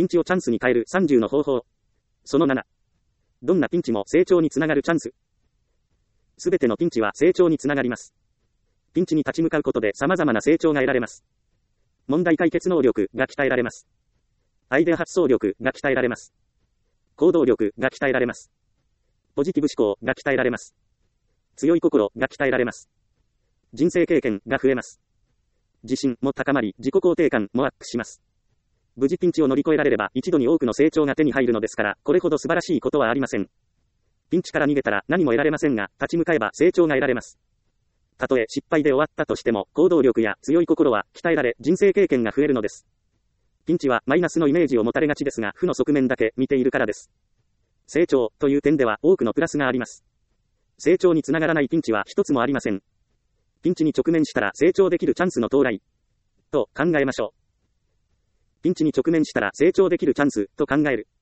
ピンチをチャンスに変える30の方法。その7。どんなピンチも成長につながるチャンス。すべてのピンチは成長につながります。ピンチに立ち向かうことで様々な成長が得られます。問題解決能力が鍛えられます。アイデア発想力が鍛えられます。行動力が鍛えられます。ポジティブ思考が鍛えられます。強い心が鍛えられます。人生経験が増えます。自信も高まり、自己肯定感もアップします。無事ピンチを乗り越えられれば一度に多くの成長が手に入るのですから、これほど素晴らしいことはありません。ピンチから逃げたら何も得られませんが、立ち向かえば成長が得られます。たとえ失敗で終わったとしても、行動力や強い心は鍛えられ、人生経験が増えるのです。ピンチはマイナスのイメージを持たれがちですが、負の側面だけ見ているからです。成長という点では多くのプラスがあります。成長につながらないピンチは一つもありません。ピンチに直面したら成長できるチャンスの到来と考えましょう。ピンチに直面したら成長できるチャンスと考える。